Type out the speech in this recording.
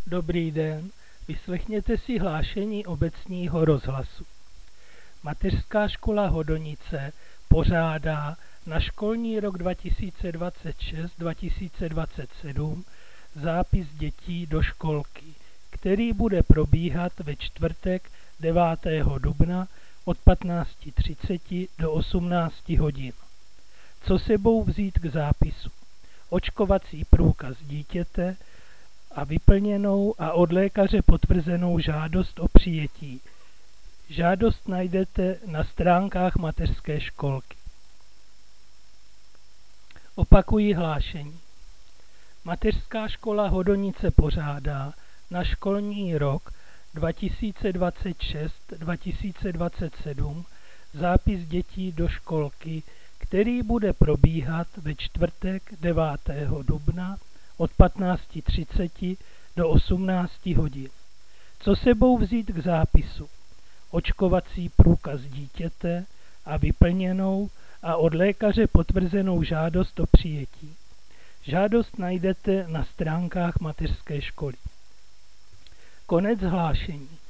Dobrý den, vyslechněte si hlášení obecního rozhlasu. Mateřská škola Hodonice pořádá na školní rok 2026-2027 zápis dětí do školky, který bude probíhat ve čtvrtek 9. dubna od 15:30 do 18 hodin. Co sebou vzít k zápisu? Očkovací průkaz dítěte a vyplněnou a od lékaře potvrzenou žádost o přijetí. Žádost najdete na stránkách mateřské školky. Opakuji hlášení. Mateřská škola Hodonice pořádá na školní rok 2026-2027 zápis dětí do školky, který bude probíhat ve čtvrtek 9. dubna od 15:30 do 18 hodin. Co sebou vzít k zápisu? Očkovací průkaz dítěte a vyplněnou a od lékaře potvrzenou žádost o přijetí. Žádost najdete na stránkách mateřské školy. Konec hlášení.